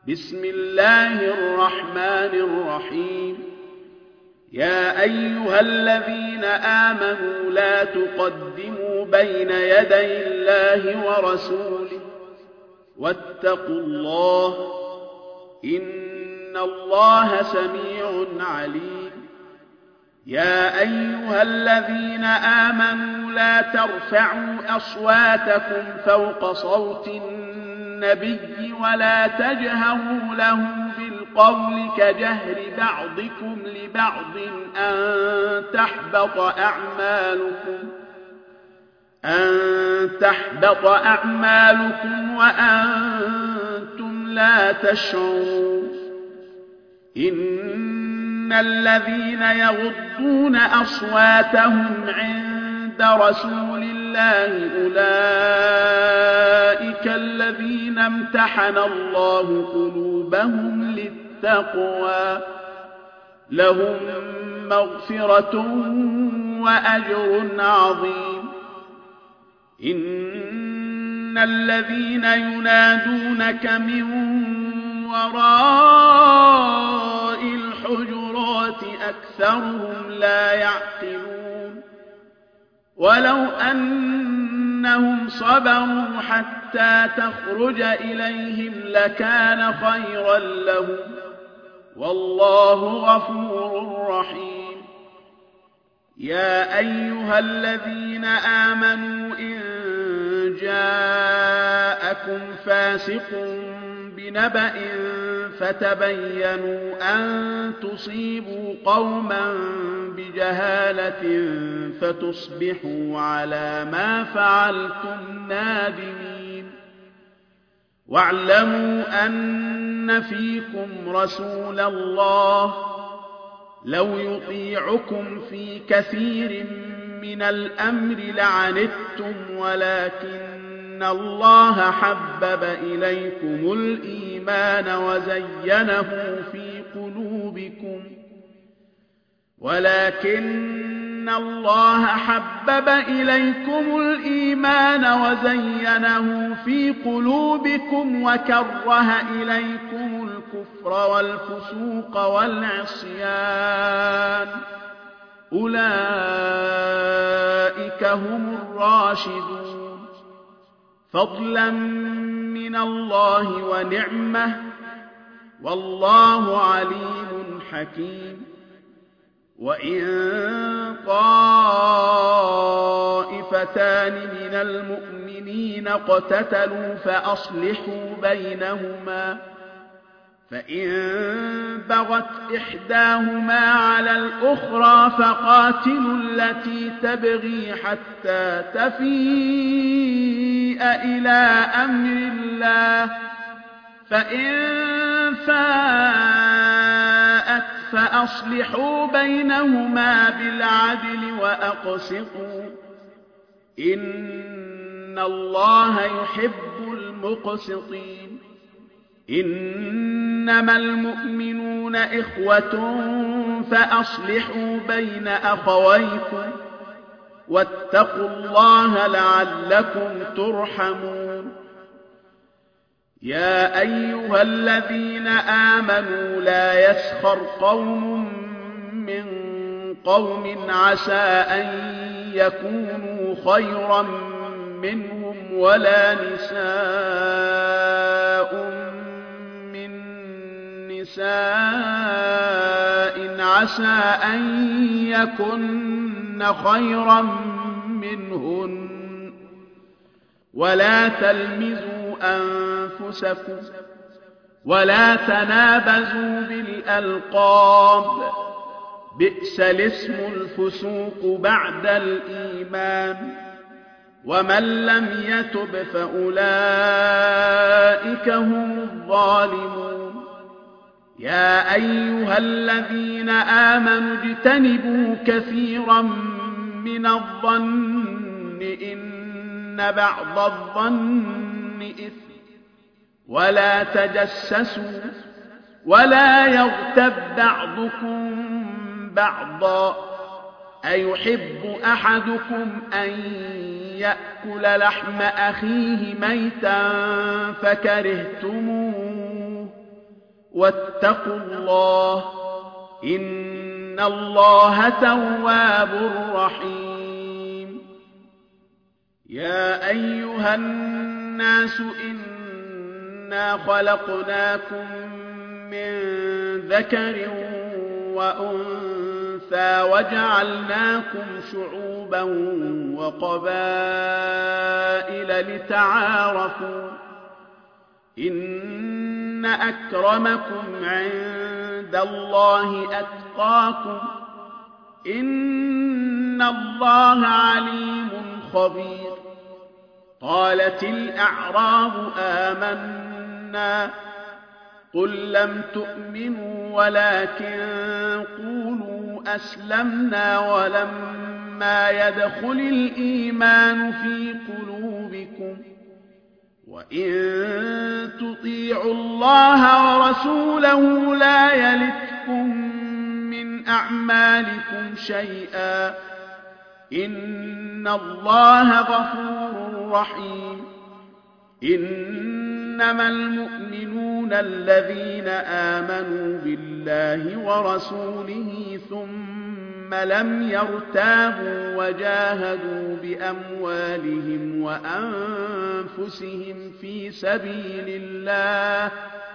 بسم الله الرحمن الرحيم. يا أيها الذين آمنوا لا تقدموا بين يدي الله ورسوله واتقوا الله إن الله سميع عليم. يا أيها الذين آمنوا لا ترفعوا أصواتكم فوق صوت النبي ولا تجهروا له بالقول كجهر بعضكم لبعض أن تحبط أعمالكم وأنتم لا تشعرون. إن الذين يغضون أصواتهم عند رسول الله أولئك الذين امتحن الله قلوبهم للتقوى لهم مغفرة وأجر عظيم. إن الذين ينادونك من وراء الحجرات أكثرهم لا يعقلون. ولو أنهم صبروا حتى تخرج إليهم لكان خيرا لهم والله غفور رحيم. يا أيها الذين آمنوا إن جاءكم فاسق بنبأ فتبينوا أن تصيبوا قوما بجهالة فتصبحوا على ما فعلتم نادمين. واعلموا أن فيكم رسول الله لو يطيعكم في كثير من الأمر لعنتم ولكن الله حبب إليكم الإيمان وزينه في قلوبكم وكره إليكم الكفر والفسوق والعصيان أولئك هم الراشدون فضلا من الله ونعمة والله عليم حكيم. وإن طائفتان من المؤمنين اقتتلوا فأصلحوا بينهما فإن بغت إحداهما على الأخرى فقاتلوا التي تبغي حتى تفيء إلى أمر الله فإن فاءت فأصلحوا بينهما بالعدل وأقسطوا إن الله يحب المقسطين. إنما المؤمنون إخوة فأصلحوا بين أخويكم واتقوا الله لعلكم ترحمون. يا أيها الذين آمنوا لا يسخر قوم من قوم عسى أن يكونوا خيرا منهم ولا نساء من نساء عسى أن يكن خيرا منهن ولا تلمزوا أنفسكم ولا تنابزوا بالألقاب بئس الاسم الفسوق بعد الإيمان ومن لم يتب فأولئك هم الظالمون. يا أيها الذين آمنوا اجتنبوا كثيرا من الظن إن بعض الظن إثم ولا تجسسوا ولا يغتب بعضكم بعضا أيحب أحدكم أن يأكل لحم أخيه ميتا فكرهتموه واتقوا الله إن الله تواب رحيم. يا أيها الناس إنا خلقناكم من ذكر وأنثى وجعلناكم شعوبا وقبائل لتعارفوا إن أكرمكم عند الله أتقاكم إن الله عليم خبير. قالت الأعراب آمنا قل لم تؤمنوا ولكن قولوا أسلمنا ولما يدخل الإيمان في قلوبكم وإن تطيعوا الله ورسوله لا يلتكم من أعمالكم شيئا إن الله غفور رحيم. إنما المؤمنون الذين آمنوا بالله ورسوله ثم لم يرتابوا وجاهدوا بأموالهم وأنفسهم في سبيل الله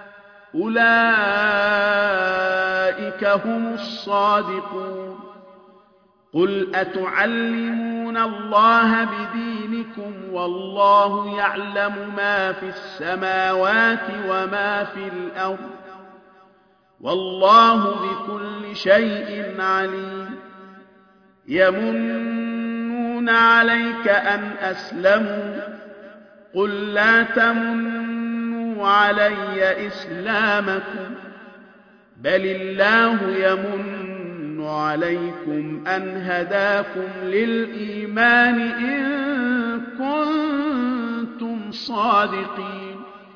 أولئك هم الصادقون. قل أتعلمون الله بدينكم والله يعلم ما في السماوات وما في الأرض والله بكل شيء عليم. يمنون عليك أن أسلموا قل لا تمنوا علي إسلامكم بل الله يمن عليكم أن هداكم للإيمان إن كنتم صادقين.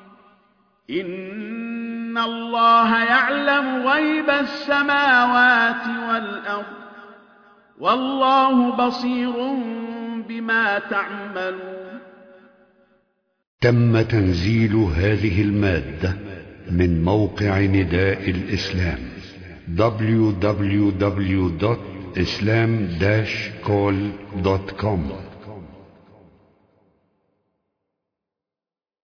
إن الله يعلم غيب السماوات والأرض والله بصير بما تعملون. تم تنزيل هذه المادة من موقع نداء الإسلام www.islam-call.com